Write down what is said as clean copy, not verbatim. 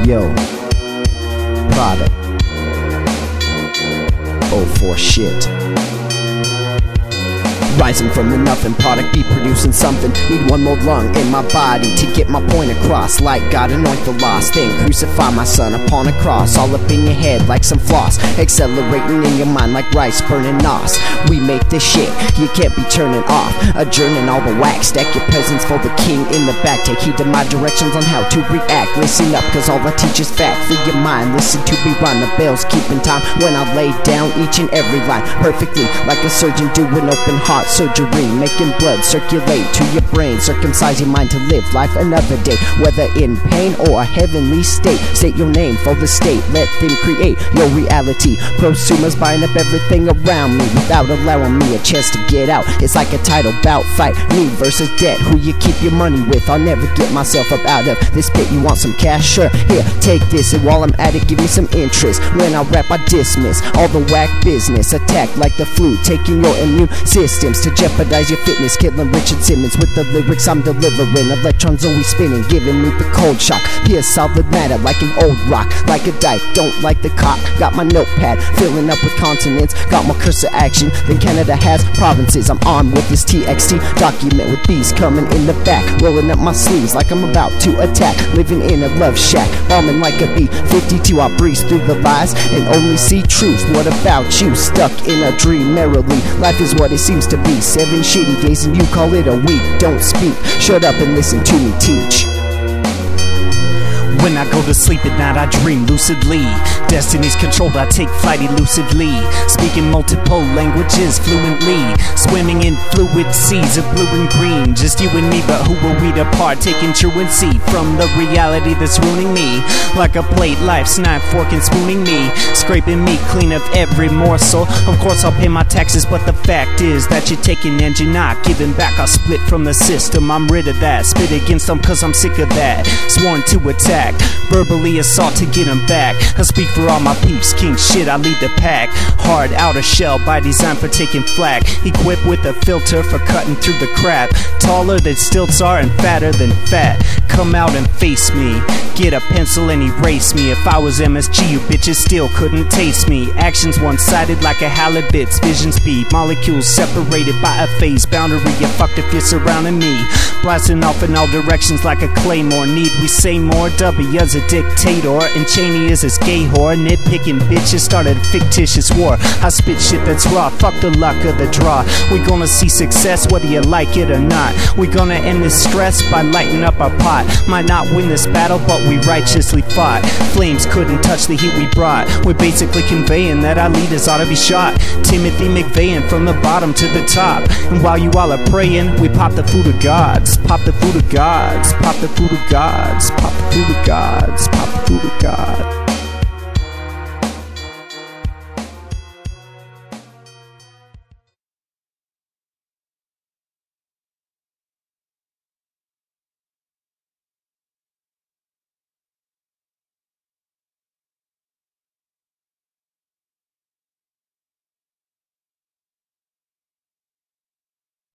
Yo, product. Oh, for shit. Rising from the nothing, product be producing something. Need one more lung in my body to get my point across. Like God anoint the lost, then crucify my son upon a cross. All up in your head like some floss, accelerating in your mind like rice burning nos. We make this shit, you can't be turning off. Adjourning all the wax, stack your presents for the king in the back. Take heed to my directions on how to react. Listen up, cause all I teach is fact. Free your mind, listen to me run. The bells keeping time when I lay down each and every line perfectly, like a surgeon doing open heart surgery, making blood circulate to your brain. Circumcise your mind to live life another day, whether in pain or a heavenly state. State your name for the state, let them create your reality. Prosumers buying up everything around me without allowing me a chance to get out. It's like a title bout fight, me versus debt. Who you keep your money with? I'll never get myself up out of this pit. You want some cash? Sure, here, take this, and while I'm at it, give me some interest. When I rap, I dismiss all the whack business. Attack like the flu, taking your immune systems to jeopardize your fitness. Killing Richard Simmons with the lyrics I'm delivering. Electrons always spinning, giving me the cold shock. Pure solid matter like an old rock, like a dike, don't like the cock. Got my notepad filling up with consonants, got my cursor action. Then Canada has provinces. I'm armed with this TXT document with bees coming in the back, rolling up my sleeves like I'm about to attack. Living in a love shack, bombing like a B-52. I breeze through the lies and only see truth. What about you? Stuck in a dream merrily. Life is what it seems to be. 7 shitty days and you call it a week. Don't speak, shut up and listen to me teach. When I go to sleep at night, I dream lucidly. Destiny's controlled, I take flight elusively. Speaking multiple languages fluently. Swimming in fluid seas of blue and green. Just you and me, but who are we to part? Taking truancy from the reality that's ruining me. Like a plate, life's knife, fork and spooning me. Scraping me clean of every morsel. Of course I'll pay my taxes, but the fact is that you're taking and you're not giving back. I'll split from the system, I'm rid of that. Spit against them cause I'm sick of that. Sworn to attack, verbally assault to get them back. I speak for all my peeps, king shit, I lead the pack. Hard outer shell by design for taking flack. Equipped with a filter for cutting through the crap. Taller than stilts are and fatter than fat. Come out and face me, get a pencil and erase me. If I was MSG, you bitches still couldn't taste me. Actions one-sided like a halibut's vision speed. Molecules separated by a phase boundary. You're fucked if you're surrounding me. Blasting off in all directions like a claymore. Need we say more? W as a dictator and Cheney is his gay whore. Nitpicking bitches started a fictitious war. I spit shit that's raw, fuck the luck of the draw. We gonna see success whether you like it or not. We gonna end this stress by lighting up our pot. Might not win this battle but we righteously fought. Flames couldn't touch the heat we brought. We're basically conveying that our leaders ought to be shot. Timothy McVeigh from the bottom to the top. And while you all are praying, we pop the food of gods. Pop the food of gods. Pop the food of gods. Pop the food of gods. Pop the food of God.